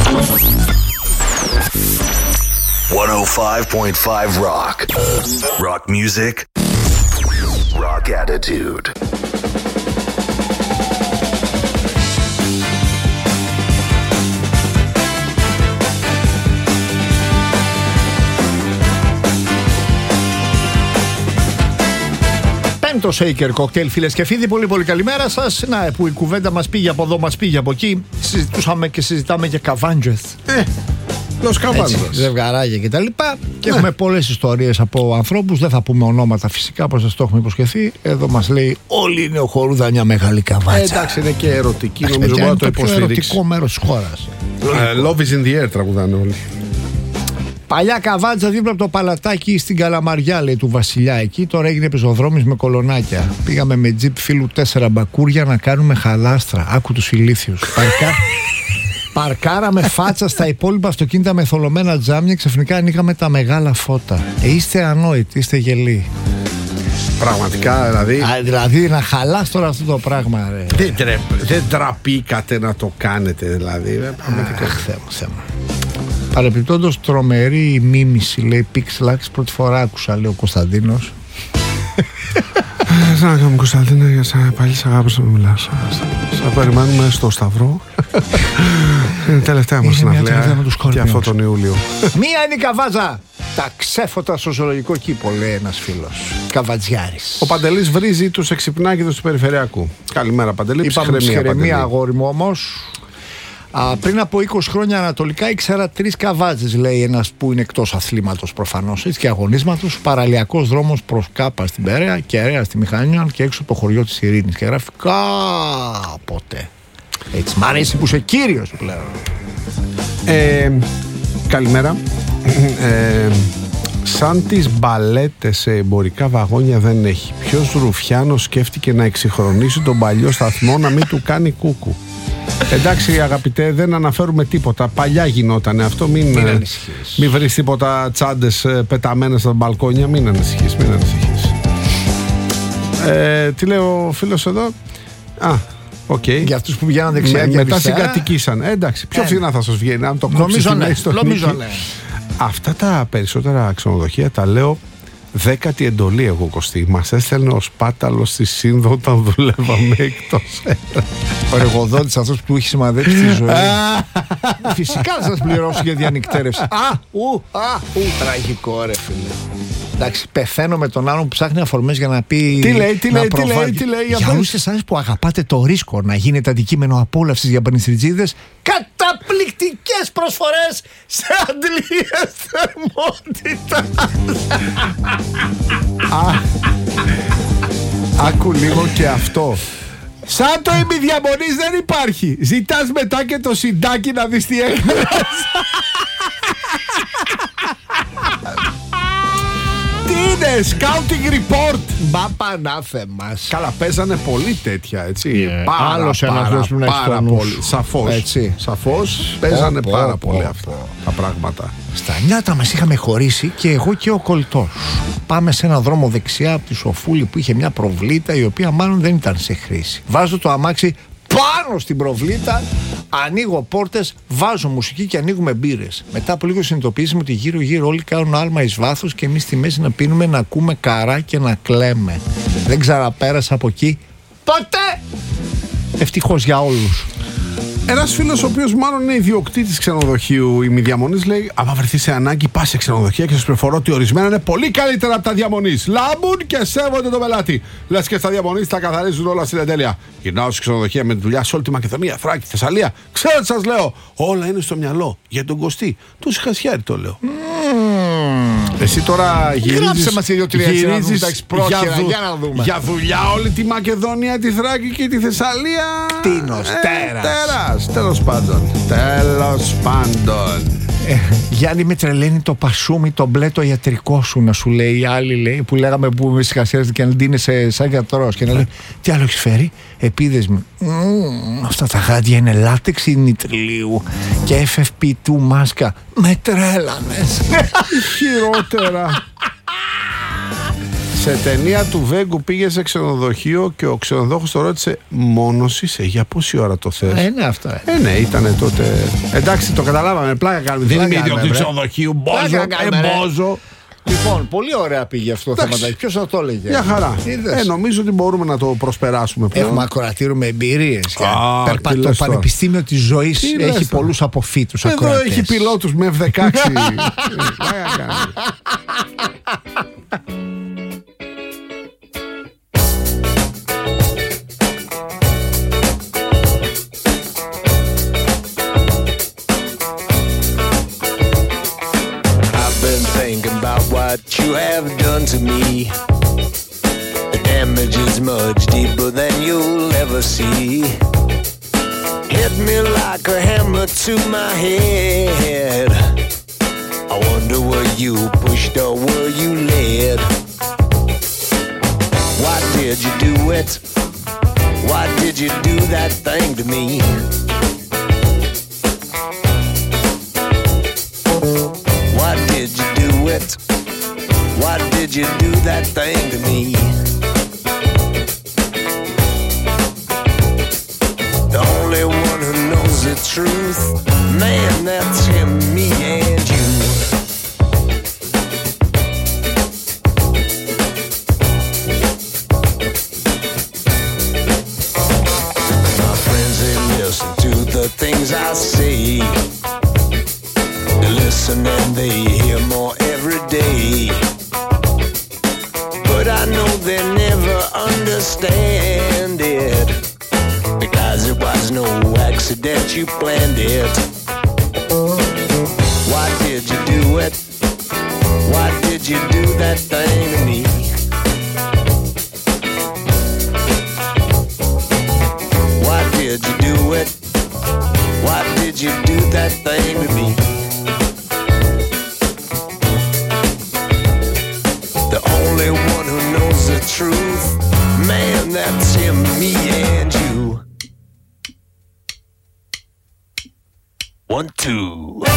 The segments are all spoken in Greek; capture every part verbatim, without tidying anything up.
εκατόν πέντε κόμμα πέντε Rock. Rock music. Rock attitude. Το Shaker Cocktail, φίλες και φίλοι, πολύ πολύ καλημέρα σας. Να, που η κουβέντα μας πήγε από εδώ, μας πήγε από εκεί. Συζητούσαμε και συζητάμε για καβάντζες. Ε, los καβάντζες. Ζευγαράκια και τα λοιπά. Και ναι. Έχουμε πολλές ιστορίες από ανθρώπους. Δεν θα πούμε ονόματα φυσικά, όπως σας το έχουμε υποσχεθεί. Εδώ μας λέει όλοι είναι ο Χορούδα μια μεγάλη καβάτσα. Ε, εντάξει, είναι και ερωτική. Εντάξει, νομίζω μπορεί να το υποστηρίξει. Είναι το πιο ερωτικό μέρος της χώρας. Uh, love is in the air τραγουδάνε όλοι. Παλιά καβάτσα δίπλα από το παλατάκι στην Καλαμαριά, λέει, του Βασιλιά εκεί. Τώρα έγινε πεζοδρόμης με κολονάκια. Πήγαμε με τζιπ φίλου τέσσερα μπακούρια να κάνουμε χαλάστρα. Άκου τους ηλίθιους. Παρκά... Παρκάραμε φάτσα στα υπόλοιπα αυτοκίνητα με θολωμένα τζάμια. Ξαφνικά ανοίγαμε τα μεγάλα φώτα. Ε, είστε ανόητοι, είστε γελοί. Πραγματικά δηλαδή. Α, δηλαδή να χαλάς τώρα αυτό το πράγμα, ρε. Δεν, τρε, δεν τραπήκατε να το κάνετε, δηλαδή. Αχ, Θεέ μου, Θεέ μου. Παρεπιπτόντως, τρομερή μίμηση, λέει, Pixelax, πρώτη φορά άκουσα, λέει ο Κωνσταντίνος. Σαν να κάνουμε, Κωνσταντίνο, για σαν πάλι σ' αγάπης να μιλάς. Σαν περιμένουμε στο Σταυρό. Είναι η τελευταία μας συναυλία και αυτό τον Ιούλιο. Μία είναι η καβάζα. Τα ξέφωτα στο ζωολογικό κήπο, λέει ένας φίλος. Καβατζιάρης. Ο Παντελής βρίζει τους εξυπνάκηδους του Περιφερειακού. Καλημέρα, Παντελή. Ψυχραιμία, αγόρι μου, όμως. Α, πριν από είκοσι χρόνια ανατολικά ήξερα τρεις καβάτζες, λέει ένας που είναι εκτός αθλήματος προφανώς, έτσι, και αγωνίσματος. Παραλιακός δρόμος προς Κάπα στην Περαία, Κεραία στη Μηχανίων και έξω από το χωριό της Ειρήνης. Και γράφει κάποτε. Έτσι, μ' αρέσει που είσαι κύριος πλέον. Ε, καλημέρα. Ε, σαν τις μπαλέτες σε εμπορικά βαγόνια δεν έχει. Ποιος Ρουφιάνος σκέφτηκε να εξυγχρονίσει τον παλιό σταθμό να μην του κάνει κούκου? Εντάξει, αγαπητέ, δεν αναφέρουμε τίποτα. Παλιά γινότανε αυτό. Μην, μην, μην βρεις τίποτα τσάντες πεταμένες στα μπαλκόνια. Μην ανησυχείς, μην ανησυχείς. Ε, τι λέει ο φίλος εδώ? Α, οκ. Okay. Για αυτούς που πηγαίναν δεξιά με, και μετά αριστερά. συγκατοικήσαν. Ε, εντάξει, πιο ε. φθηνά θα σας βγαίνει αν το κόψεις. Νομίζω ναι, νομίζω ναι. Αυτά τα περισσότερα ξενοδοχεία τα λέω δέκατη εντολή εγώ, Κωστή. Μας έστελνε ο Σπάταλος στη Σύνδο όταν δουλεύαμε εκτός. Ο εργοδότης αυτός που έχει σημαδέψει τη ζωή. Φυσικά θα σας πληρώσω για διανυκτέρευση. Α, ου, α, ου, τραγικό ρε φίλε. Εντάξει, πεθαίνω με τον άλλον που ψάχνει αφορμές για να πει. Τι λέει, τι λέει, τι λέει, τι λέει. Για όλους εσάς που αγαπάτε το ρίσκο να γίνετε αντικείμενο απόλαυσης για πανιστριτζίδες, καταπληκτικές προσφορές σε αντλίες θερμότητας. Άκου λίγο και αυτό. Σαν το ημιδιαμονής δεν υπάρχει. Ζητάς μετά και το συντάκι να δεις τι έκανες. Τι είναι, scouting report. Μπα πανάθεμας. Καλά, παίζανε πολύ τέτοια, έτσι. Yeah. Πάρα, Άλλος πάρα, ένας πάρα, πάρα πολύ. Σαφώς, έτσι. Σαφώς παίζανε πω, πάρα πω, πολύ πω, αυτά πω. τα πράγματα. Στα νιάτα μας είχαμε χωρίσει και εγώ και ο κολλητός. Πάμε σε ένα δρόμο δεξιά από τη Σοφούλη που είχε μια προβλήτα η οποία μάλλον δεν ήταν σε χρήση. Βάζω το αμάξι πάνω στην προβλήτα, ανοίγω πόρτες, βάζω μουσική και ανοίγουμε μπύρες. Μετά από λίγο συνειδητοποιήσαμε ότι γύρω-γύρω όλοι κάνουν άλμα εις βάθος και εμείς στη μέση να πίνουμε, να ακούμε καρά και να κλαίμε. Δεν ξαναπέρασα από εκεί ποτέ! Ευτυχώς για όλους. Ένας φίλος ο οποίος μάλλον είναι ιδιοκτήτης ξενοδοχείου ημιδιαμονής λέει: άμα βρεθεί σε ανάγκη, πας σε ξενοδοχεία και σας πληροφορώ ότι ορισμένα είναι πολύ καλύτερα από τα διαμονής. Λάμπουν και σέβονται το πελάτη. Λες και στα διαμονής τα καθαρίζουν όλα στην εντέλεια. Γυρνάω σε ξενοδοχεία με τη δουλειά σε όλη τη Μακεδονία, Θράκη, Θεσσαλία. Ξέρω τι σας λέω. Όλα είναι στο μυαλό. Για τον Κωστή. Του χασιάρι το λέω. Mm. Εσύ τώρα γυρίζεις, μας δύο, τρία, γυρίζεις για, δου, για, να δούμε. για δουλειά όλη τη Μακεδονία, τη Θράκη και τη Θεσσαλία. Τίνος, ε, τέρας. τέρας. Τέλος πάντων. Τέλος πάντων. Ε, Γιάννη, με τρελαίνει το πασούμι, το μπλε το ιατρικό σου, να σου λέει η άλλη, λέει, που λέγαμε που με συγχασιάζεται και να ντύνεσαι σαν γιατρός και να λέει τι άλλο έχεις φέρει? Επίδεσμη. Mm, αυτά τα γάντια είναι λάτεξ ή νητριλίου και εφ εφ πι δύο μάσκα. Με τρέλανες. Χειρότερα. Σε ταινία του Βέγκου πήγε σε ξενοδοχείο και ο ξενοδόχος το ρώτησε, μόνος είσαι, για πόση ώρα το θες? Ε, ναι, αυτό. Ε, ε ναι, ήτανε τότε. Εντάξει, το καταλάβαμε, πλάκα κάνουμε. Δεν είμαι ιδιοκτήτης ξενοδοχείου, μπόζο, εμπόζο. Λοιπόν, πολύ ωραία πήγε αυτό το θεματάκι. Ποιος θα το έλεγε? Μια χαρά. Ε, νομίζω ότι μπορούμε να το προσπεράσουμε πλέον. Έχουμε ακροατήριο με εμπειρίες. Περπατώ. Το Πανεπιστήμιο της Ζωής έχει πολλούς αποφύτους ακροατές. Εδώ έχει πιλότους με εφ δεκαέξι. What you have done to me, the damage is much deeper than you'll ever see. Hit me like a hammer to my head. I wonder were you pushed or were you led? Why did you do it? Why did you do that thing to me? Why did you do it? Why did you do that thing to me? The only one who knows the truth, man, that's him, me and you. My friends, they listen to the things I say. They listen and they hear more every day. But I know they never understand it, because it was no accident, you planned it. Why did you do it? Why did you do that thing to me? Why did you do it? Why did you do that thing to me? The only one who knows the truth, man, that's him, me and you. One, two.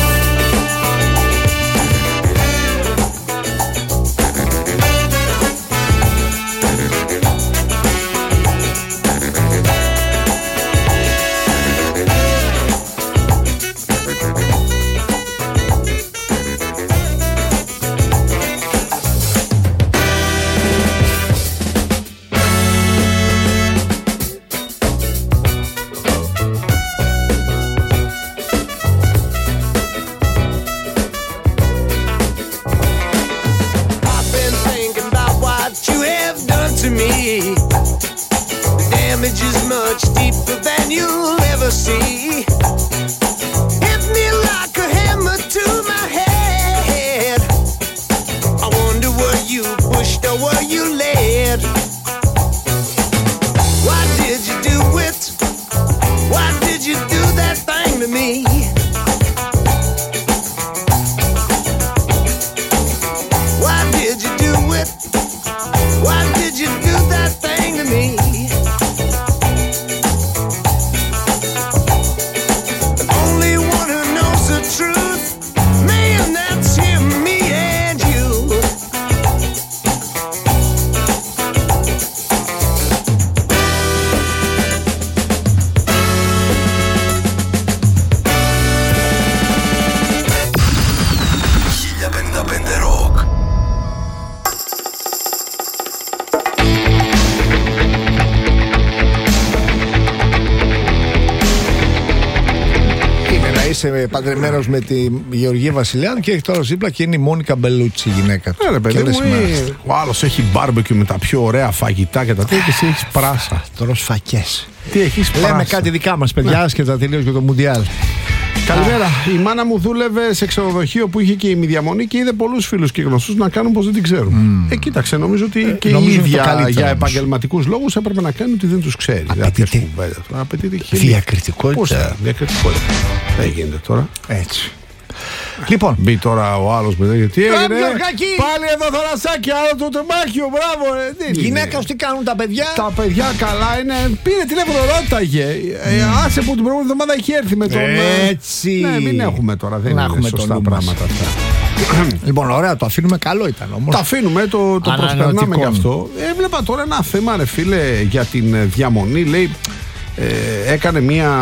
Είσαι παντρεμένος με τη Γεωργία Βασιλιάδου και έχει τώρα δίπλα και είναι η Μόνικα Μπελούτσι, η γυναίκα του. Ναι, παιδί μου, ή... ο άλλος έχει μπάρμπεκιου με τα πιο ωραία φαγητά και τα τέτοια και εσύ έχεις πράσα. Τώρα φακές. Τι έχεις πράσα? Λέμε κάτι δικά μας, παιδιά, ναι. Και τα τελείως για το Μουντιάλ. Καλημέρα. Η μάνα μου δούλευε σε ξενοδοχείο που είχε και η διαμονή και είδε πολλούς φίλους και γνωστούς να κάνουν πως δεν την ξέρουν. Mm. Ε, κοίταξε, νομίζω ότι ε, και η ίδια για επαγγελματικούς λόγους έπρεπε να κάνει ότι δεν τους ξέρει. Απαιτείται. Απαιτείται διακριτικότητα. Πώς θα, διακριτικότητα. Δεν γίνεται τώρα. Έτσι. Λοιπόν, μπει τώρα ο άλλος με γιατί έγινε. Πάλι εδώ θωρασάκι, άλλο το τεμάχιο, μπράβο. Ε, γυναίκα, τι κάνουν τα παιδιά? Τα παιδιά καλά είναι. Πήρε τηλέφωνο, ρώταγε. Ε, άσε που την προηγούμενη εβδομάδα έχει έρθει με τον. Έτσι. Ναι, μην έχουμε τώρα. Δεν να είναι έχουμε σωστά πράγματα αυτά. Λοιπόν, ωραία, το αφήνουμε, καλό ήταν όμως. Το αφήνουμε, το, το προσπερνάμε και αυτό. Έβλεπα τώρα ένα θέμα, ρε φίλε, για την διαμονή. Λέει, ε, έκανε μια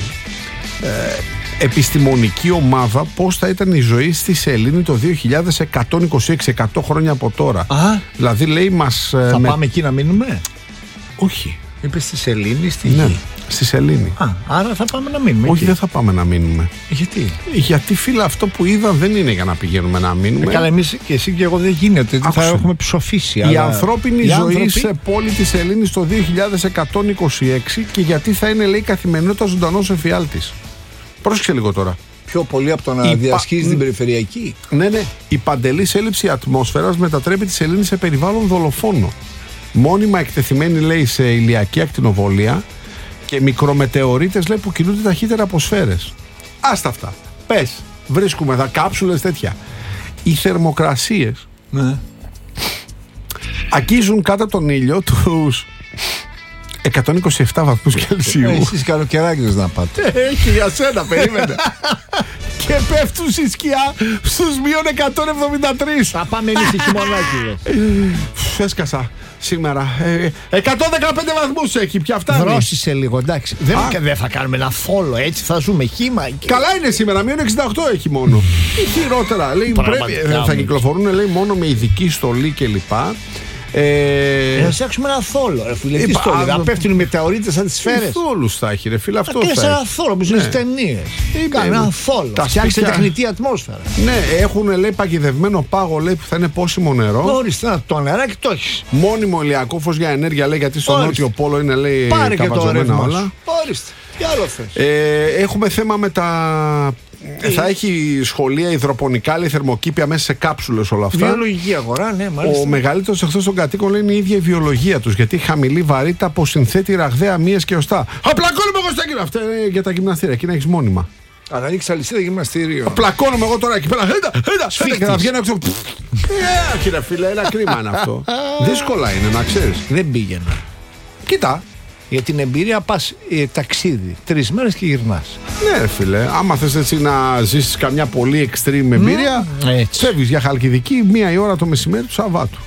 ε, επιστημονική ομάδα πώς θα ήταν η ζωή στη Σελήνη το δύο χιλιάδες εκατόν είκοσι έξι, εκατό χρόνια από τώρα. Α, δηλαδή λέει μας... θα με... πάμε εκεί να μείνουμε. Όχι. Είπε στη Σελήνη, στη Ναι, γη. στη Σελήνη. Α, άρα θα πάμε να μείνουμε. Όχι, εκεί. δεν θα πάμε να μείνουμε. Γιατί? Γιατί, φίλε, αυτό που είδα δεν είναι για να πηγαίνουμε να μείνουμε. Ε, καλά, εμείς και εσύ και εγώ δεν γίνεται. Άκουσε. Θα έχουμε ψοφήσει. Η αλλά... ανθρώπινη οι ζωή άνθρωποι... σε πόλη της Σελήνης το δύο χιλιάδες εκατόν είκοσι έξι και γιατί θα είναι, λέει, καθημερινότητα ζωντανός εφιάλτης. Πρόσεξε λίγο τώρα. Πιο πολύ από το να Η διασχίζει πα- την περιφερειακή. Ναι, ναι. Η παντελής έλλειψη ατμόσφαιρας μετατρέπει τη Σελήνη σε περιβάλλον δολοφόνο. Μόνιμα εκτεθειμένη, λέει, σε ηλιακή ακτινοβολία και μικρομετεωρίτες, λέει, που κινούνται ταχύτερα από σφαίρες. Άστα αυτά. Πες, βρίσκουμε εδώ κάψουλες τέτοια. Οι θερμοκρασίες Ναι. αγγίζουν κάτω από τον ήλιο τους εκατόν είκοσι επτά βαθμούς Κελσίου. Ε, εσείς καλοκαιράκιδες να πάτε. Έχει για σένα, περίμενε. Και πέφτουν στη σκιά στους μείον εκατόν εβδομήντα τρία. Θα πάμε εμείς στη χειμωνάκι. Έσκασα σήμερα. Ε, εκατόν δεκαπέντε βαθμούς έχει πια, φτάνει. Δρόσισε λίγο, εντάξει. Δεν, Α. δεν θα κάνουμε ένα φόλο έτσι, θα ζούμε χύμα. Καλά είναι σήμερα, μείον εξήντα οκτώ έχει μόνο. Ή χειρότερα. Λέει, Πραγματικά πρέπει, θα όμως. κυκλοφορούν, λέει, μόνο με ειδική στολή κλπ. Ε, Να φτιάξουμε ένα θόλο, ρε φίλε. Τι είπα, στόλο, α, να πέφτουν οι μετεωρίτε σαν τις σφαίρες. Θόλους θα έχει, ρε φίλε, Θα αυτό κάνεις θα ένα έχει. θόλο, όπως είναι στις ταινίες. Κάνε ένα θόλο. Τα Θα φτιάξει σπίτια- τεχνητή ατμόσφαιρα. Ναι, έχουν, λέει, παγιδευμένο πάγο, λέει, που θα είναι πόσιμο νερό. Ορίστε, να το νεράκι το έχεις. Μόνιμο ηλιακό φως για ενέργεια, λέει, γιατί στο Ορίστε. νότιο πόλο είναι, λέει, Πάρε και το καβατζωμένα ρεύμα όλα. σου. Ορίστε. Τι άλλο θες. Ε, έχουμε θέμα με τα. Θα έχει σχολεία υδροπονικά, λέει, θερμοκήπια μέσα σε κάψουλες όλα αυτά. Βιολογική αγορά, ναι, Ο μάλιστα. μεγαλύτερος εχθρός των κατοίκων, λέει, είναι η ίδια η βιολογία τους. Γιατί η χαμηλή βαρύτητα αποσυνθέτει ραγδαία μύες και οστά. Απλακώνουμε εγώ στα γυμναστήρια. Αυτά είναι για τα γυμναστήρια. Εκεί να έχεις μόνιμα. Αν ανοίξει αλυσίδα γυμναστήριο. Πλακώνομαι εγώ τώρα εκεί πέρα. Έντα, έντα, Σφίχτης. και θα βγαίνω έξω. Ε, κύριε φίλε, ένα κρίμα είναι αυτό. Δύσκολα είναι, να ξέρεις. Δεν πήγαινα. Κοίτα. Για την εμπειρία πας ε, ταξίδι. Τρεις μέρες και γυρνάς. Ναι, ρε φίλε, άμα θες έτσι να ζήσεις καμιά πολύ extreme εμπειρία, έτσι. φεύγεις για Χαλκιδική μία η ώρα το μεσημέρι του Σαββάτου.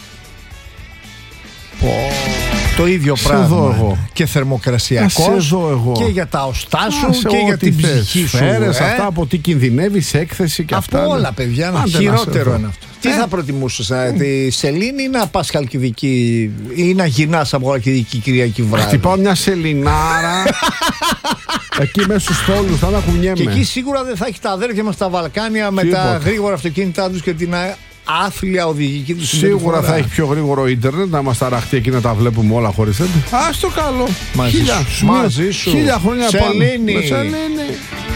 Το ίδιο Σε πράγμα. δω εγώ. Και θερμοκρασιακό. Να σε δω εγώ. Και για τα οστά σου Άσε και για ό,τι την θες. ψυχή σου. Σφαίρες, ε. αυτά από τι κινδυνεύεις, έκθεση και αυτά. Από ναι. όλα, παιδιά. Ένα Άντε να χειρότερο σε δω. είναι αυτό. Τι Ε. θα προτιμούσες, ε, τη Σελήνη ή να πας Χαλκιδική ή να γυρνάς από Χαλκιδική Κυριακή βράδυ. Χτυπάω μια σελινάρα. Εκεί μέσα στους στόλους θα τα κουνιέμαι. Και εκεί σίγουρα δεν θα έχει τα αδέρφια μας στα Βαλκάνια με τα Τίποτα. γρήγορα αυτοκίνητά τους και την α- άθλια οδηγική τους Σίγουρα συμπεριφορά. θα έχει πιο γρήγορο ίντερνετ να μας ταραχτεί εκεί να τα βλέπουμε όλα χωρίς έντυπο. Ας το καλό. Μαζί Χίλια, σου. σου Μαζί μιλάω. σου. Χίλια χρόνια πάνω. Σελήνη. Με Σελήνη.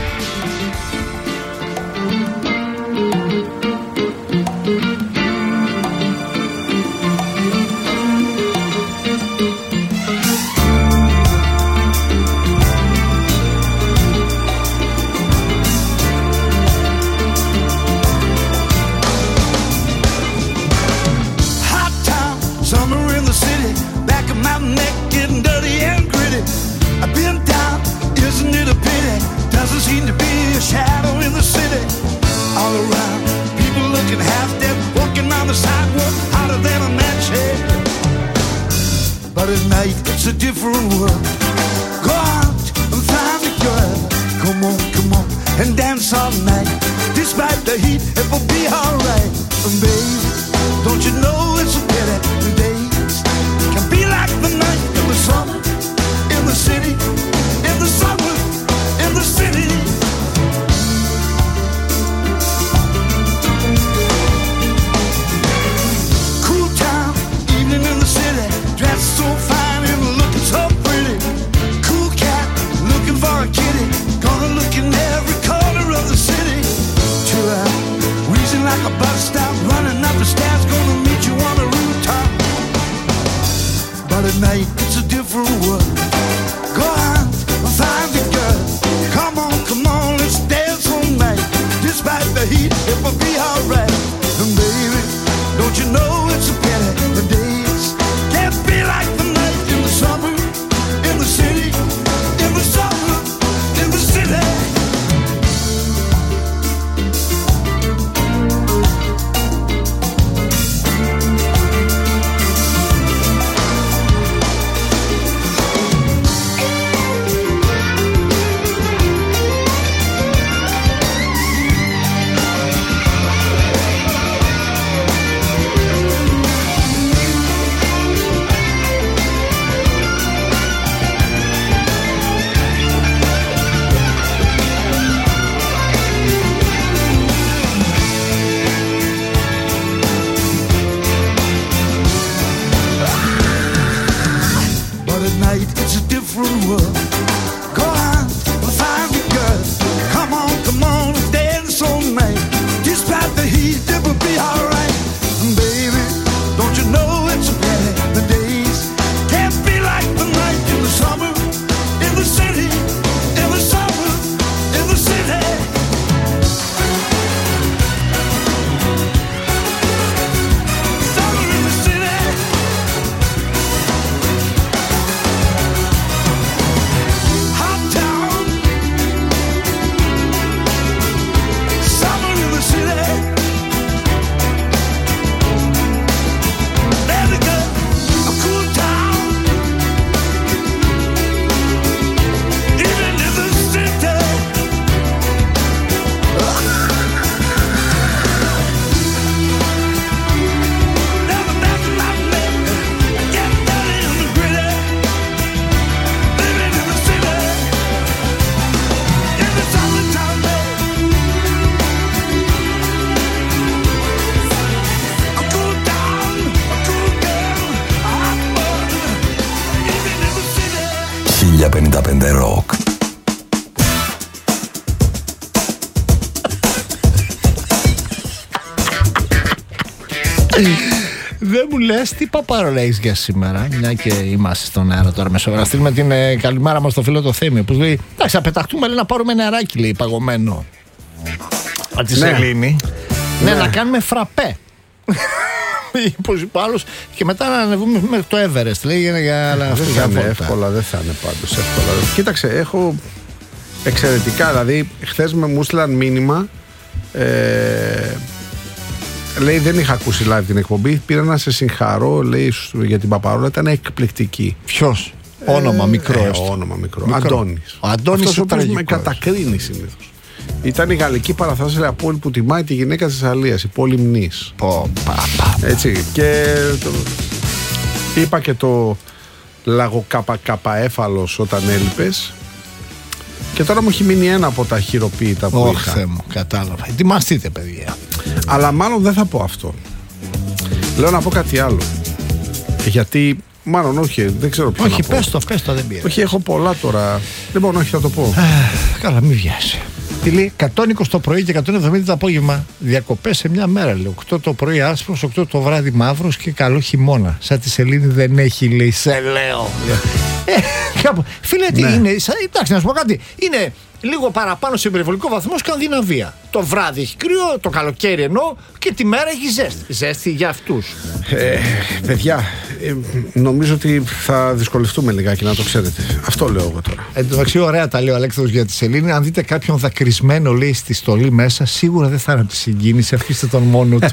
Hot town, summer in the city, back of my neck getting dirty and gritty. I've been down, isn't it a pity? Doesn't seem to be a shadow in the city. All around, people looking half dead, walking on the sidewalk, hotter than a match head. But at night, it's a different world. Go out and find a girl. Come on, come on, and dance all night. Despite the heat, it will be alright. And baby, don't you know it's a pity the days can be like the night in the summer, in the city, in the summer, in the city. Cool town, evening in the city, dressed so fine and looking so pretty. Cool cat, looking for a kitty, gonna look in every corner of the city. Chill out, wheezing like a bus stop, running up the stairs, gonna meet you on the rooftop. But at night, it's a different world. Go on, find a girl. Come on, come on, let's dance all night. Despite the heat, it will be alright. And baby, don't you know it's a pity the days can't be like the night in the summer, in the city, in the summer, in the city. Δεν μου λες τι παπάροla έχεις για σήμερα, μια και είμαστε στον αέρα τώρα μεσόβρα. Να στείλουμε την ε, καλημέρα μας στο φίλο το Θέμη, που λέει: εντάξει, θα πεταχτούμε, λέει, να πάρουμε νεράκι, λέει, παγωμένο. Από τη Σελήνη. Ναι, ναι, να κάνουμε φραπέ. Πώς είπε άλλος, και μετά να ανεβούμε μέχρι το Everest, λέει, για, για, δεν αυτό, θα για είναι βόλτα. εύκολα, δεν θα είναι πάντως εύκολα. Κοίταξε, έχω εξαιρετικά, δηλαδή χθες με μου στείλαν μήνυμα, ε, λέει δεν είχα ακούσει live την εκπομπή, πήρα να σε συγχαρώ, λέει, για την παπαρόλα, ήταν εκπληκτική. Ποιος? Όνομα μικρό. Ε, όνομα μικρό. μικρό. Αντώνης. Ο Αντώνης αυτός ο ο οποίος με τραγικός. κατακρίνει συνήθως. Ήταν η γαλλική παραθράσια πόλη που τιμάει τη γυναίκα της Θεσσαλίας, η πόλη Μνής. Πω, πα, πα. Έτσι. Και το... είπα και το λαγοκαπακαπαέφαλος όταν έλειπες. Και τώρα μου έχει μείνει ένα από τα χειροποίητα που Ωχ, είχα. Θεέ μου, κατάλαβα. Ετοιμαστείτε, παιδιά. Αλλά μάλλον δεν θα πω αυτό. Λέω να πω κάτι άλλο. Γιατί, μάλλον όχι, δεν ξέρω ποιο Όχι, να πω. πες το, πες το, δεν πειράζει. Όχι, έχω πολλά τώρα. Λοιπόν, όχι, θα το πω. Καλά, μην βιάσει. Τι λέει, εκατόν είκοσι το πρωί και εκατόν εβδομήντα το απόγευμα. Διακοπές σε μια μέρα, λέει. οκτώ το πρωί άσπρος, οκτώ το βράδυ μαύρος και καλό χειμώνα. Σαν τη Σελήνη δεν έχει, λέει, σε λέω. Ε, κάπου. Φίλε, τι Ναι. είναι, σαν, εντάξει, να σου πω κάτι. Είναι λίγο παραπάνω σε περιβολικό βαθμό Σκανδιναβία. Το βράδυ έχει κρύο, το καλοκαίρι εννοώ, και τη μέρα έχει ζέστη. Ζέστη για αυτούς. Ε, παιδιά, ε, νομίζω ότι θα δυσκολευτούμε λιγάκι, να το ξέρετε. Αυτό λέω εγώ τώρα. Εν τω μεταξύ, ωραία τα λέει ο Αλέξανδρος για τη Σελήνη. Αν δείτε κάποιον δακρυσμένο, λέει, στη στολή μέσα, σίγουρα δεν θα είναι από τη συγκίνηση. Αφήστε τον μόνο του.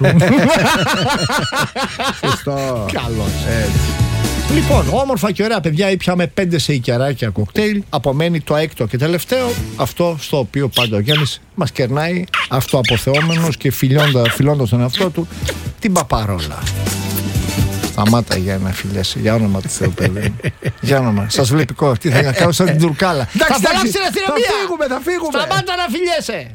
Σωστό. Καλώς. Λοιπόν, όμορφα και ωραία παιδιά, ήπιαμε πέντε σε οικιαράκια κοκτέιλ. Απομένει το έκτο και τελευταίο, αυτό στο οποίο πάντα ο Γιάννης μας κερνάει, αυτοαποθεόμενος και φιλώντας, φιλώντας τον εαυτό του, την παπαρόλα. Σταμάτα για να φιλιέσαι, για όνομα του Θεού, παιδί. Για όνομα. Σας βλέπει κόρ, τι θα κάνω σαν την τουρκάλα. Θα φωνάξει την αστυνομία! Θα φύγουμε, θα φύγουμε. Σταμάτα να φιλιέσαι!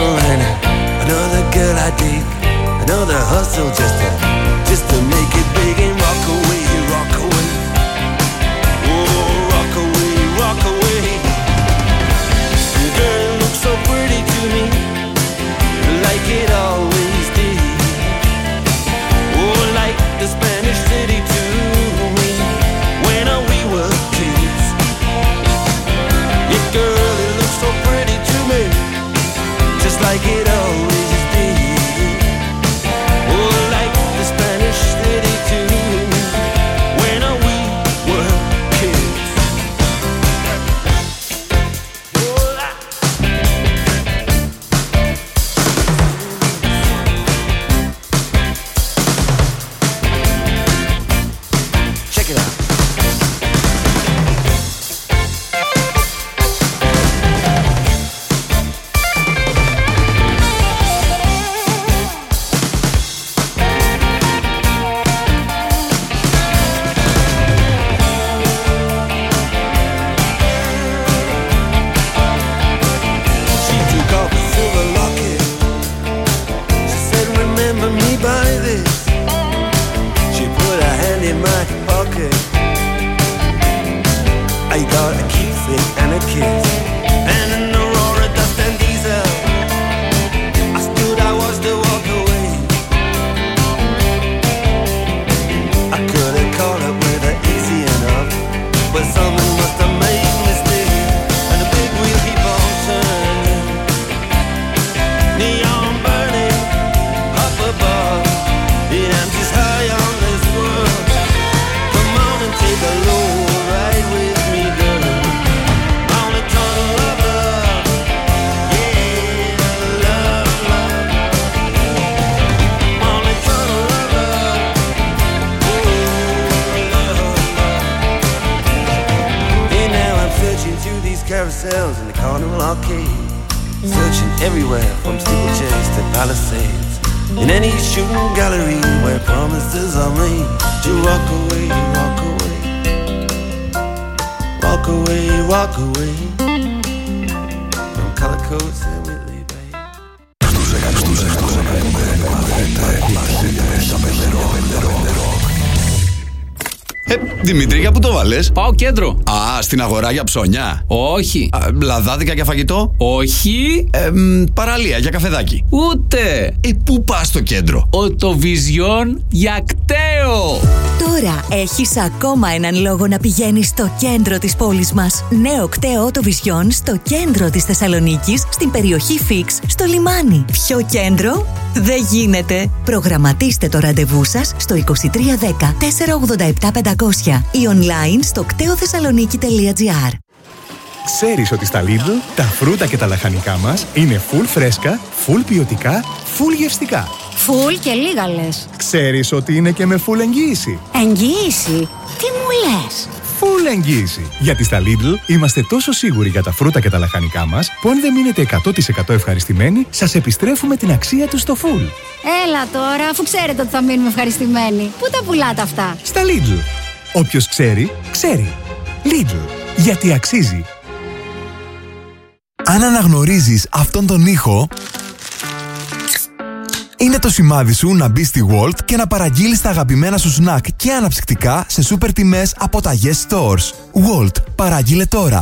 Another girl I dig, another hustle just to, just to make it big. like it always did. Oh, like the Spanish thirty-two when we were kids. Oh, I... Check it out. I got a keepsake and a kiss, and an Aurora dust and diesel. I stood, I watched her walk away. I could have caught up with her easy enough, but someone must have made a mistake, and the big wheel keep on turning. Neon burning up above, and I'm just high on this world. Come on and take a load right with. Carousels in the Carnival Arcade, searching everywhere from steeplechase to Palisades, in any shooting gallery where promises are made to rock away, rock away, rock away, rock away from color coats and Whitley Bay. Ε, Δημήτρη, για πού το βάλες? Πάω κέντρο. Α, στην αγορά για ψώνια. Όχι. Α, λαδάδικα για φαγητό. Όχι. Ε, μ, παραλία για καφεδάκι. Ούτε. Ε, πού πας στο κέντρο? Οτοβιζιόν για κταίο. Τώρα έχεις ακόμα έναν λόγο να πηγαίνεις στο κέντρο της πόλης μας. Νέο κταίο Οτοβιζιόν στο κέντρο της Θεσσαλονίκης, στην περιοχή Φίξ, στο λιμάνι. Πιο κέντρο δεν γίνεται. Προγραμματίστε το ραντεβού σας στο είκοσι τρία δέκα τετρακόσια ογδόντα επτά πεντακόσια ή online στο κτέοθεσσαλονίκη τελεία τζι άρ. Ξέρεις ότι στα Lidl τα φρούτα και τα λαχανικά μας είναι full φρέσκα, full ποιοτικά, full γευστικά. Full και λίγα λες. Ξέρεις ότι είναι και με full εγγύηση. Εγγύηση? Τι μου λες? Full εγγύηση. Γιατί στα Lidl είμαστε τόσο σίγουροι για τα φρούτα και τα λαχανικά μας, που αν δεν μείνετε εκατό τοις εκατό ευχαριστημένοι, σας επιστρέφουμε την αξία τους στο full. Έλα τώρα, αφού ξέρετε ότι θα μείνουμε ευχαριστημένοι. Πού τα πουλάτε αυτά? Στα Lidl. Όποιος ξέρει, ξέρει. Lidl. Γιατί αξίζει. Αν αναγνωρίζεις αυτόν τον ήχο, είναι το σημάδι σου να μπεις στη Walt και να παραγγείλεις τα αγαπημένα σου σνακ και αναψυκτικά σε σούπερ τιμές από τα Yes Stores. Walt, παραγγείλε τώρα.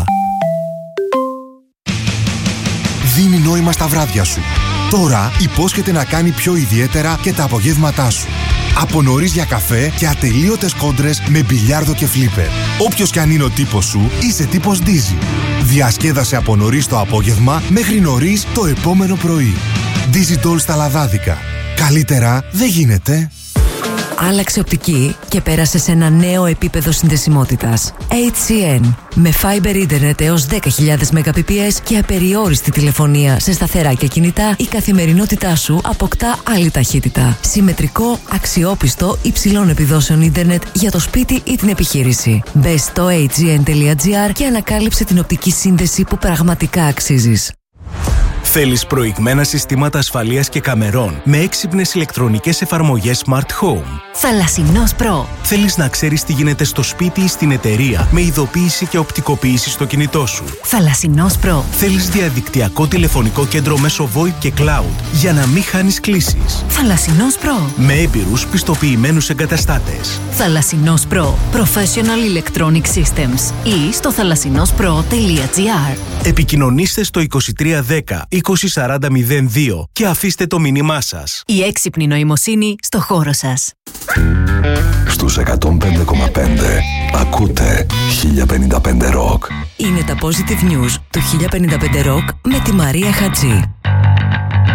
Δίνει νόημα στα βράδια σου. Τώρα υπόσχεται να κάνει πιο ιδιαίτερα και τα απογεύματά σου. Από νωρίς για καφέ και ατελείωτες κόντρες με μπιλιάρδο και φλίπερ. Όποιος κι αν είναι ο τύπος σου, είσαι τύπος Dizzy. Διασκέδασε από νωρίς το απόγευμα μέχρι νωρίς το επόμενο πρωί. Dizzy Doll στα λαδάδικα. Καλύτερα δεν γίνεται. Άλλαξε οπτική και πέρασε σε ένα νέο επίπεδο συνδεσιμότητας. έιτς σι εν. Με Fiber Internet έως δέκα χιλιάδες Mbps και απεριόριστη τηλεφωνία σε σταθερά και κινητά, η καθημερινότητά σου αποκτά άλλη ταχύτητα. Συμμετρικό, αξιόπιστο, υψηλών επιδόσεων ίντερνετ για το σπίτι ή την επιχείρηση. Μπες στο έιτς τζι εν τελεία τζι άρ και ανακάλυψε την οπτική σύνδεση που πραγματικά αξίζεις. Θέλεις προηγμένα συστήματα ασφαλείας και καμερών με έξυπνες ηλεκτρονικές εφαρμογές Smart Home? Θαλασσινός Pro. Θέλεις να ξέρεις τι γίνεται στο σπίτι ή στην εταιρεία με ειδοποίηση και οπτικοποίηση στο κινητό σου? Θαλασσινός Pro. Θέλεις διαδικτυακό τηλεφωνικό κέντρο μέσω VoIP και Cloud για να μην χάνεις κλήσεις? Θαλασσινός Pro. Με έμπειρους πιστοποιημένους εγκαταστάτες. Θαλασσινός Pro. Professional Electronic Systems. Ή στο θαλασσινός-pro τελεία τζι άρ. Επικοινωνήστε στο είκοσι τρία δέκα είκοσι σαράντα μηδέν δύο και αφήστε το μήνυμά σας. Η έξυπνη νοημοσύνη στο χώρο σας. Στους εκατόν πέντε κόμμα πέντε ακούτε χίλια πενήντα πέντε Rock. Είναι τα Positive News του χίλια πενήντα πέντε Rock με τη Μαρία Χατζή.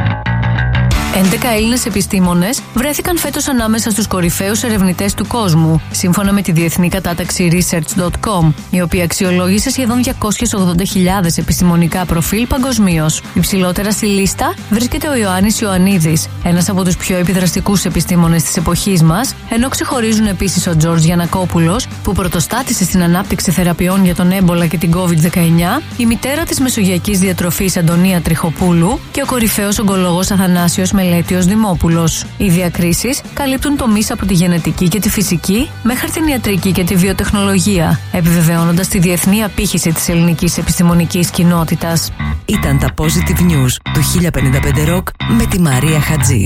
έντεκα Έλληνες επιστήμονες βρέθηκαν φέτος ανάμεσα στους κορυφαίους ερευνητές του κόσμου, σύμφωνα με τη διεθνή κατάταξη research τελεία com, η οποία αξιολόγησε σχεδόν διακόσιες ογδόντα χιλιάδες επιστημονικά προφίλ παγκοσμίως. Υψηλότερα στη λίστα βρίσκεται ο Ιωάννης Ιωαννίδης, ένας από τους πιο επιδραστικούς επιστήμονες της εποχής μας, ενώ ξεχωρίζουν επίσης ο Τζορτζ Γιαννακόπουλος, που πρωτοστάτησε στην ανάπτυξη θεραπείων για τον έμπολα και την κόβιντ δεκαεννιά, η μητέρα της μεσογειακής διατροφής Αντωνία Τριχοπούλου και ο κορυφαίος ογκολόγος Αθανάσιος Μελέτιος Δημόπουλος. Οι διακρίσεις καλύπτουν τομείς από τη γενετική και τη φυσική μέχρι την ιατρική και τη βιοτεχνολογία, επιβεβαιώνοντας τη διεθνή απήχηση της ελληνικής επιστημονικής κοινότητας. Ήταν τα Positive News του χίλια πενήντα πέντε Rock με τη Μαρία Χατζή.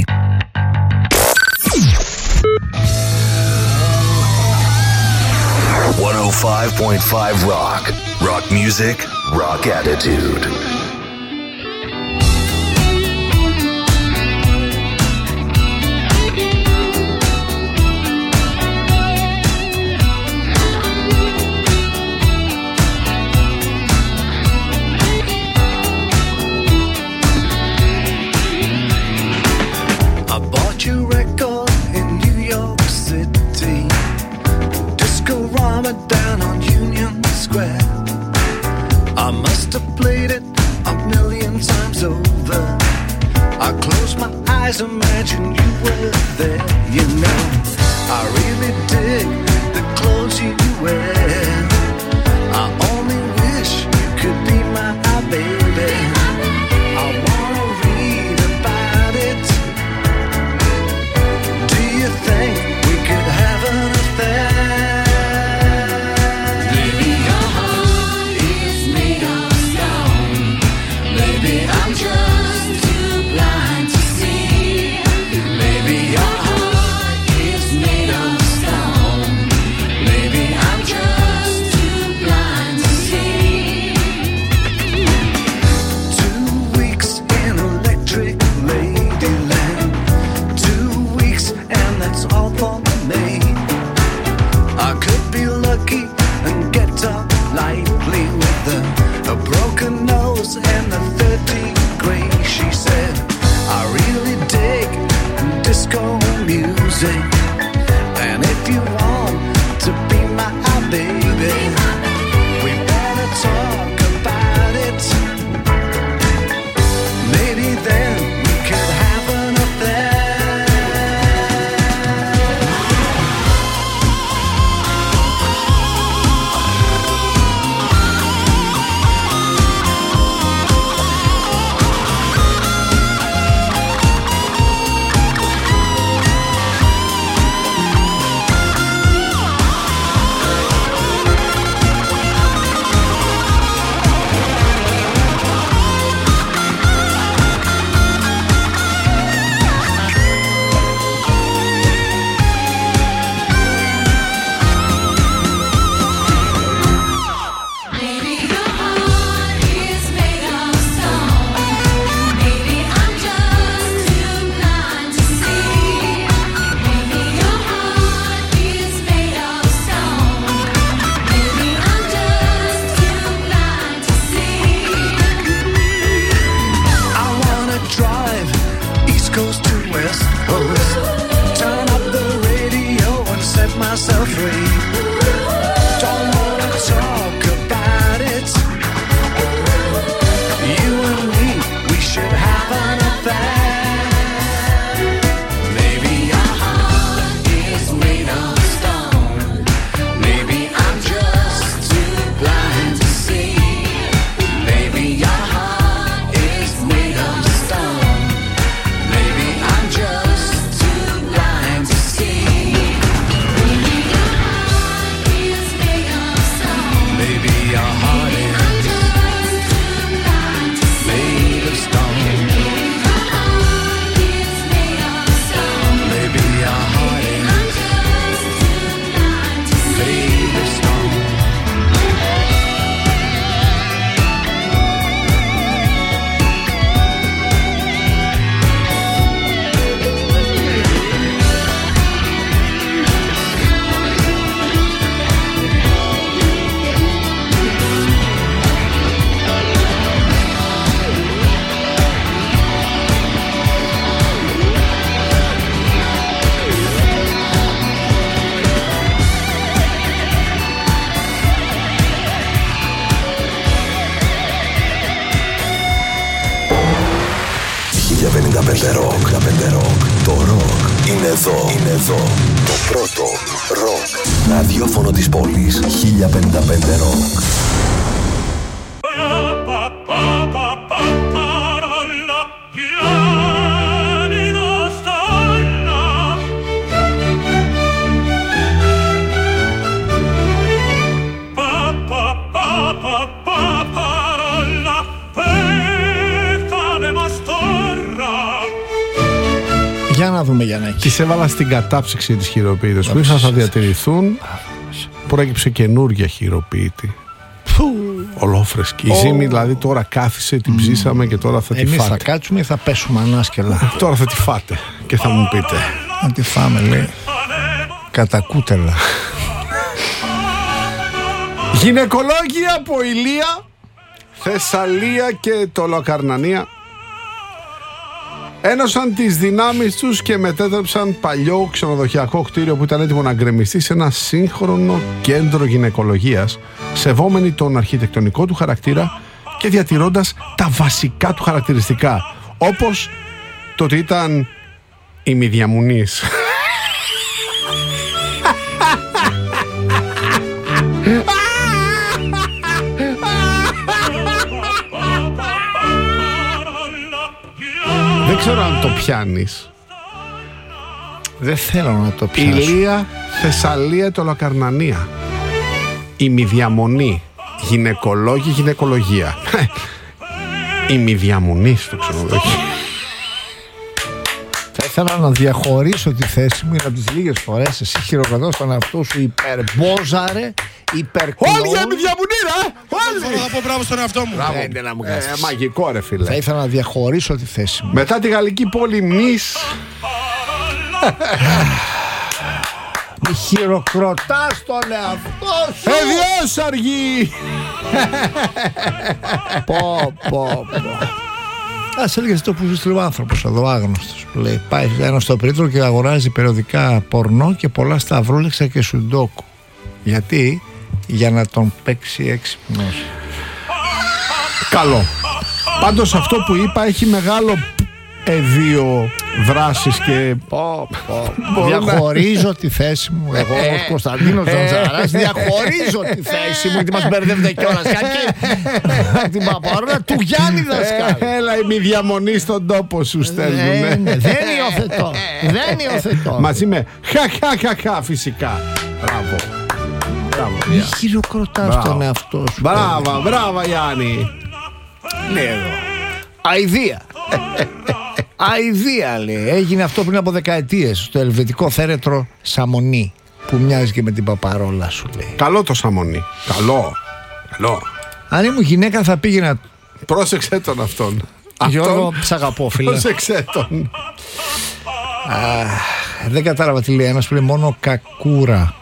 εκατόν πέντε κόμμα πέντε Rock. Rock music, rock attitude. Down on Union Square, I must have played it a million times over. I closed my eyes, imagine you were there. You know, I really dig the clothes you wear. I only wish you could be my baby. I wanna read about it. Do you think we could have an affair? And if you want to be my baby, we better talk about it. Maybe then we could have an affair. Myself free. Don't wanna talk about it. You and me, we should have an affair. Maybe our heart is made of stone. Maybe I'm just too blind to see. Maybe our heart is made of stone. Maybe I'm just too blind to see. πέντε Rock. Το ροκ είναι εδώ. Είναι εδώ. Το πρώτο ροκ ραδιόφωνο της πόλης. χίλια πενήντα πέντε Rock. Για να δούμε, Γιάννακη. Τις έβαλα στην κατάψυξη της χειροποίητης που ήθελα θα διατηρηθούν. Προέκυψε καινούργια χειροποίητη. Ολόφρεσκη. Η ζύμη δηλαδή τώρα κάθισε, την ψήσαμε και τώρα θα τη φάτε. Εμείς θα κάτσουμε ή θα πέσουμε ανάσκελα? Τώρα θα τη φάτε και θα μου πείτε. Να τη φάμε, λέει. Κατά κούτελα. Γυναικολόγοι από Ηλία, Θεσσαλία και Τολοκαρνανία ένωσαν τις δυνάμεις τους και μετέτρεψαν παλιό ξενοδοχειακό κτίριο που ήταν έτοιμο να γκρεμιστεί σε ένα σύγχρονο κέντρο γυναικολογίας, σεβόμενοι τον αρχιτεκτονικό του χαρακτήρα και διατηρώντας τα βασικά του χαρακτηριστικά, όπως το ότι ήταν ημιδιαμουνής. Δεν ξέρω αν το πιάνεις. Δεν θέλω να το πιάσω. Ηλία, Θεσσαλία, Τολοκαρνανία. Ημιδιαμονή. Γυναικολόγοι, γυναικολογία. Ημιδιαμονή στο ξενοδοχείο. Θα ήθελα να διαχωρίσω τη θέση μου. Είναι από τις λίγες φορές εσύ χειροκροτάς τον εαυτό σου υπερμπόζαρε, υπερκλόουν. Όλοι για ημιδιαμονή, ρε! Όλοι! Θα πω μπράβο στον εαυτό μου. Δεν να μου κάνεις. Ε, μαγικό, ρε φίλε. Θα ήθελα να διαχωρίσω τη θέση μου. Μετά τη γαλλική πόλη Νις. Μη χειροκροτάς τον εαυτό σου. Εδιώς αργή. Πω πω πω. Ας έλεγες το που ζεις λίγο άνθρωπος εδώ, άγνωστος, που λέει πάει ένα στο περίτρο και αγοράζει περιοδικά πορνό και πολλά σταυρούλεξα και σουντόκου. Γιατί? Για να τον παίξει έξυπνος. Καλό. Πάντως αυτό που είπα έχει μεγάλο πεδίο δράσεις και πω, πω. Διαχωρίζω τη θέση μου. Εγώ ως Κωνσταντίνος Τζαντζαράς διαχωρίζω τη θέση μου, γιατί μας μπερδεύετε κιόλας. Κάτι την παπαρόνα του Γιάννη δασκάλ. Έλα, η μη διαμονή στον τόπο σου στέλνουνε. Δεν υιοθετώ. Δεν υιοθετώ. Μαζί με χαχαχαχα φυσικά. Μπράβο. Μη χειροκροτάς τον εαυτό σου. Μπράβο, μπράβο Γιάννη. Ναι, εδώ. Αηδία. Αηδία, λέει. Έγινε αυτό πριν από δεκαετίες στο ελβετικό θέρετρο Σαμονί, που μοιάζει και με την παπαρόλα σου, λέει. Καλό το Σαμονί. Καλό. Καλό. Αν ήμουν γυναίκα θα πήγαινα. Πρόσεξε τον αυτόν. Γιώργο, σ' αγαπώ, φίλε. Πρόσεξε τον. Α, δεν κατάλαβα τι λέει ένας που λέει μόνο κακούρα.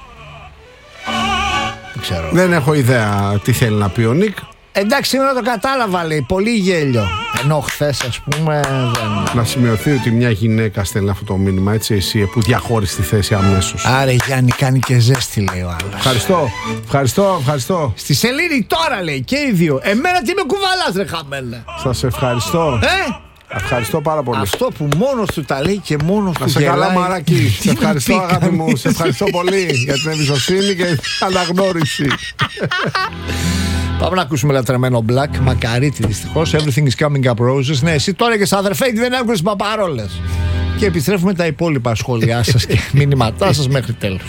Δεν ξέρω. Δεν έχω ιδέα τι θέλει να πει ο Νίκ. Εντάξει, σήμερα το κατάλαβα, λέει. Πολύ γέλιο. Ενώ χθες, ας πούμε, δεν. Να σημειωθεί ότι μια γυναίκα στέλνει αυτό το μήνυμα, έτσι, εσύ που διαχώρισε τη θέση αμέσως. Άρε, Γιάννη, κάνει και ζέστη, λέει ο άλλος. Ευχαριστώ. Ευχαριστώ, ευχαριστώ. Στη σελήνη τώρα, λέει, και οι δύο. Εμένα τι με κουβαλάς, ρε χαμένα. Σας ευχαριστώ. Ε! Ευχαριστώ πάρα πολύ. Αυτό που μόνος του τα λέει και μόνος του γελάει. Να σε καλά, Μαράκη. Σε ευχαριστώ, αγάπη μου. Σε ευχαριστώ πολύ για την εμπιστοσύνη και την αναγνώριση. Πάμε να ακούσουμε λατρεμένο Black, μακαρίτη δυστυχώς. Everything is coming up roses. Ναι, εσύ τώρα και αδερφέ, δεν άκουσες παπαρόλες. Και επιστρέφουμε τα υπόλοιπα σχόλιά σας και μηνύματά σας μέχρι τέλους.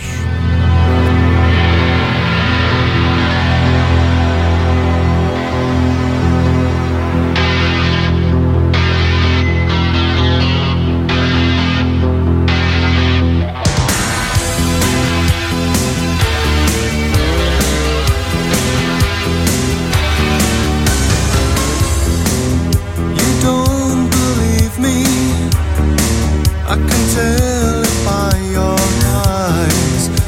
I can tell it by your eyes.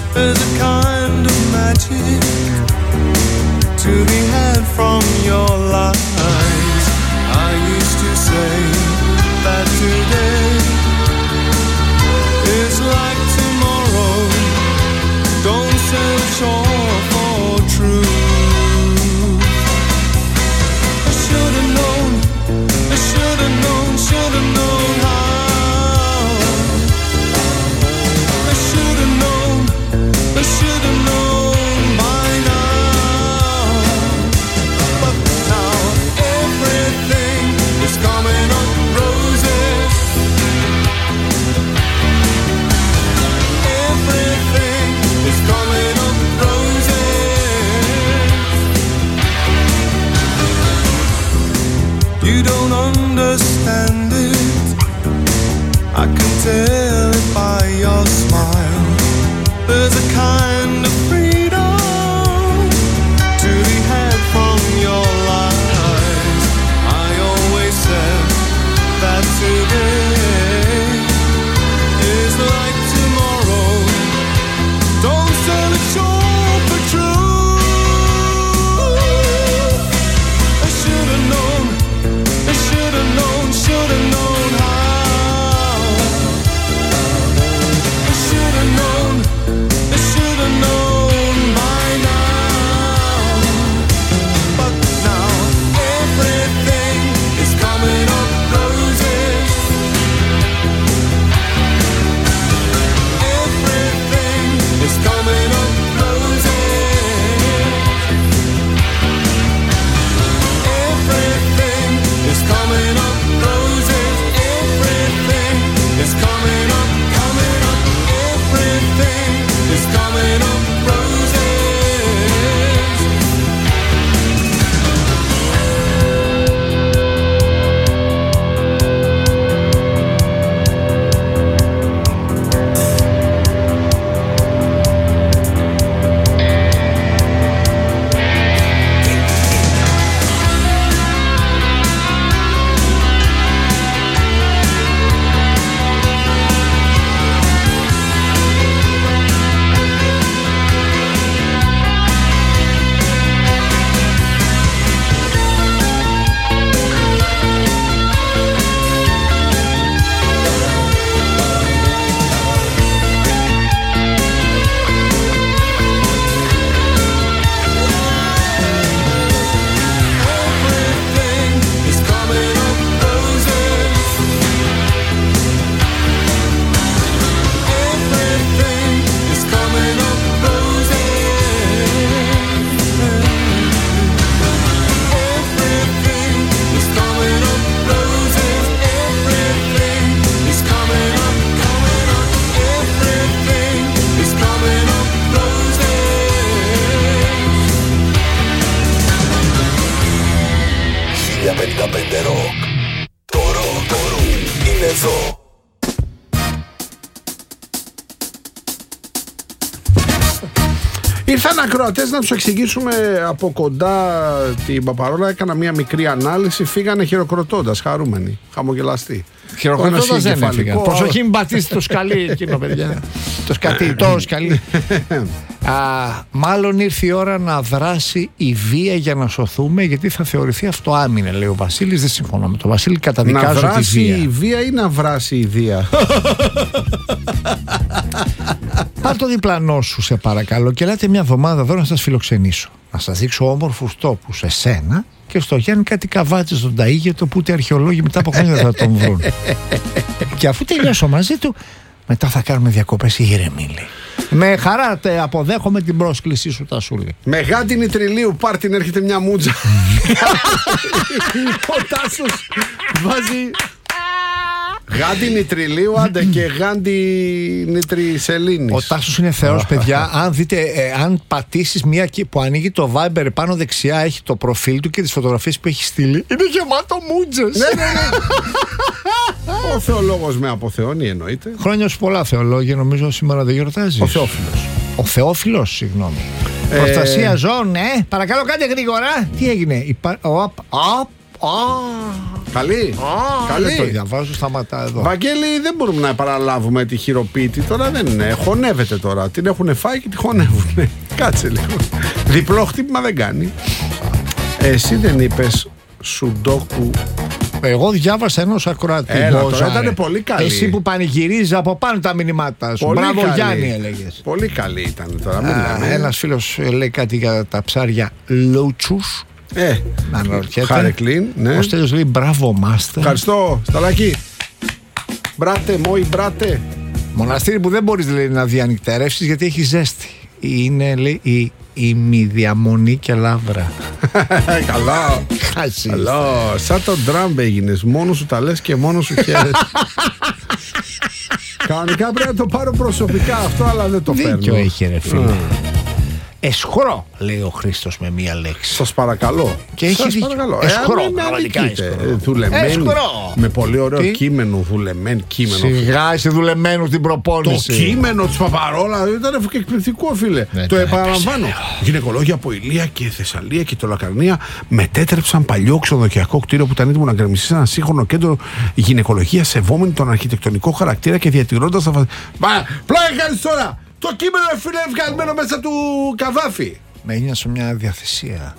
I can tell it by your smile. There's a kind of freedom to be had from your lies. I always said that today is like tomorrow. Don't sell it short for true. I should have known, I should have known, should have known how. I should have known, I should have known by now. But now everything is coming up roses. Everything is coming up roses. Everything is coming up roses. Everything is coming up, coming up. Everything is coming up roses. χίλια πενήντα πέντε Rock. Το rock, το rock είναι εδώ. Ήρθαν ακροατές να τους εξηγήσουμε από κοντά την Παπαρόλα. Έκανα μια μικρή ανάλυση. Φύγανε χειροκροτώντας, χαρούμενοι, χαμογελαστοί. Χειροκροτώντας δεν έφυγαν. Προσοχή, μην πατήσετε το σκαλί εκείνο, παιδιά. Το σκατί, το σκαλί. Α, μάλλον ήρθε η ώρα να δράσει η βία για να σωθούμε, γιατί θα θεωρηθεί αυτοάμυνα, λέει ο Βασίλης. Δεν συμφωνώ με τον Βασίλη, καταδικάζω τη βία. Να δράσει η βία ή να βράσει η βία? Πάρ' το διπλανό σου, σε παρακαλώ, και ελάτε μια εβδομάδα εδώ να σας φιλοξενήσω. Να σας δείξω όμορφους τόπους, εσένα και στο Γιάννη κάτι καβάτσες στον Ταΐγετο που ούτε αρχαιολόγοι μετά από χρόνια θα τον βρουν. Και αφού τελειώσω μαζί του, μετά θα κάνουμε διακοπές ήρεμοι, λέει. Με χαρά τε αποδέχομαι την πρόσκλησή σου, Τασούλη. Με γάντι νητριλίου πάρτιν έρχεται μια μούτζα. Ο Τάσος βάζει γάντι νητριλίου, άντε, και γάντι νητρισελίνης. Ο Τάσος είναι θεός, παιδιά. Αν δείτε, ε, αν πατήσεις μία που ανοίγει το Viber πάνω δεξιά, έχει το προφίλ του και τις φωτογραφίες που έχει στείλει. Είναι γεμάτο μούτζες. Ναι, ναι, ναι. Ο Θεολόγος με αποθεώνει, εννοείται. Χρόνια σου πολλά, Θεολόγια. Νομίζω σήμερα δεν γιορτάζεις. Ο Θεόφιλος. Ο Θεόφιλος, συγγνώμη. Ε... Προστασία ζώων, ναι. Παρακαλώ, κάντε γρήγορα. Τι έγινε? Υπά... Οπ, οπ. Oh. Καλή. Oh, Καλή. Το διαβάζω, σταματά εδώ. Βαγγέλη, δεν μπορούμε να παραλάβουμε τη χειροποίητη. Τώρα δεν είναι. Χωνεύεται τώρα. Την έχουν φάει και τη χωνεύουν. Κάτσε λίγο. Διπλό χτύπημα δεν κάνει. Εσύ δεν είπες σουντόκου? Εγώ διάβασα ενός ακροατή. Έλα, τώρα ήταν πολύ καλή. Εσύ που πανηγυρίζει από πάνω τα μηνύματά σου. Μπράβο, καλή. Γιάννη, έλεγες. Πολύ καλή ήταν τώρα. Μιλάμε. Ένας φίλος λέει κάτι για τα ψάρια λούτσους. Ε, Χαρεκλίν, ναι. Ο Στέλιος λέει μπράβο, μάστερ. Ευχαριστώ, Σταλάκη. Μπράτε, μόι, μπράτε. Μοναστήρι που δεν μπορείς, λέει, να διανυκτερεύσεις γιατί έχει ζέστη. Είναι, λέει, η ημιδιαμονή και λαύρα. Καλά. Χάσεις. Καλό. Σαν το Τραμπ έγινες. Μόνο σου τα λες και μόνο σου χαίρεσαι. Κανονικά πρέπει να το πάρω προσωπικά αυτό, αλλά δεν το παίρνω. Δίκιο έχει, ρε φίλε. Εσχρό, λέει ο Χρήστος με μία λέξη. Σας παρακαλώ. Και έχει Σας δίκιο. παρακαλώ. Εσχρό, Ε, με πραγματικά αδικείτε. εσχρό. Δουλεμένη. Εσχρό. Με πολύ ωραίο Τι? κείμενο. Δουλεμένη κείμενο. Σιγά είσαι δουλεμένου στην Το προπόνηση. κείμενο της Παπαρόλα ήταν εκπληκτικό, φίλε. Ναι, το ναι, επαναλαμβάνω. Γυναικολόγοι από Ηλία και Θεσσαλία και το Λακαρνία μετέτρεψαν παλιό ξενοδοχειακό κτίριο που ήταν έτοιμο να γκρεμιστεί σε ένα σύγχρονο κέντρο γυναικολογία, σεβόμενοι τον αρχιτεκτονικό χαρακτήρα και διατηρώντας τα. Φα... Πλάκα κάνεις τώρα! Το κείμενο, φίλε, βγαλμένο μέσα του Καβάφη. Με ένιωσε μια διαθεσία.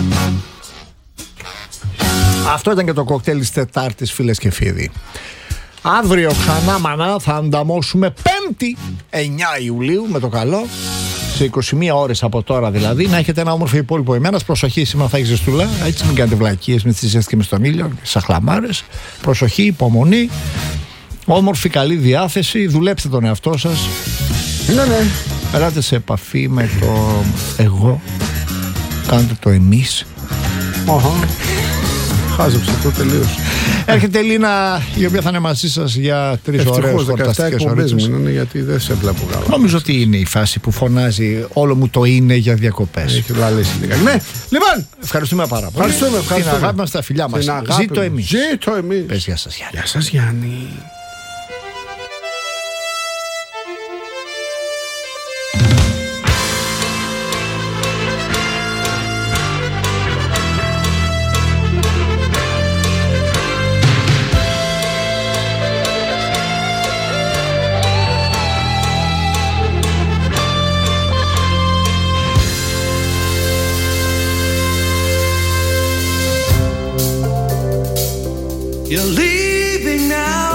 Αυτό ήταν και το κοκτέιλ της Τετάρτης, φίλες και φίλοι. Αύριο ξανά μανά θα ανταμώσουμε Πέμπτη εννιά Ιουλίου με το καλό. Σε είκοσι μία ώρες από τώρα δηλαδή. Να έχετε ένα όμορφο υπόλοιπο ημέρας. Προσοχή, σήμερα θα έχει ζεστούλα. Έτσι, μην κάνετε βλακίες με τη ζέστη και με στον ήλιο. Σαχλαμάρες. Προσοχή, υπομονή. Όμορφη, καλή διάθεση. Δουλέψτε τον εαυτό σας. Ναι, ναι. Περάτε σε επαφή με το εγώ. Κάντε το εμείς. Αχα. Χάζεψε το τελείως. Έρχεται η Λίνα, η οποία θα είναι μαζί σας για τρεις ώρες χορταστικές ώρες. Είναι γιατί δεν σε βλέπω καλά. Νομίζω ότι είναι η φάση που φωνάζει όλο μου το είναι για διακοπές. Έχει λαλήσει λίγα. Ναι, λοιπόν, ευχαριστούμε πάρα πολύ. Ευχαριστούμε, ευχαριστούμε. Την αγάπη μας, τα φιλιά μας. Ζήτω εμείς. Ζήτω εμείς. Πες γεια σας, Γιάννη. Γεια σας, Γιάννη. You're leaving now.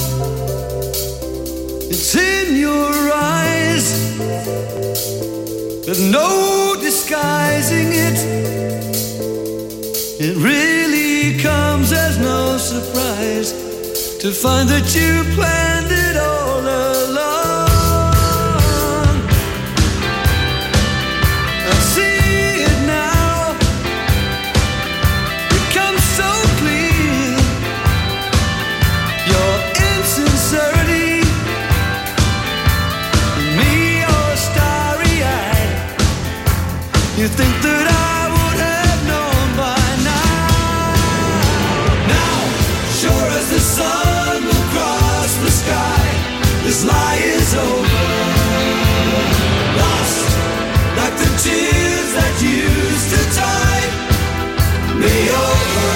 It's in your eyes. There's no disguising it. It really comes as no surprise to find that you planned it all along. I see it now. It comes so clear. Your insincerity, me all starry-eyed. You think that I would have known by now. Now, sure as the sun will cross the sky, this lie is over. Lost like the tears that used to tide me over.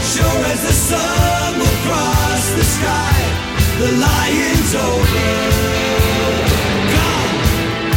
The lion's over.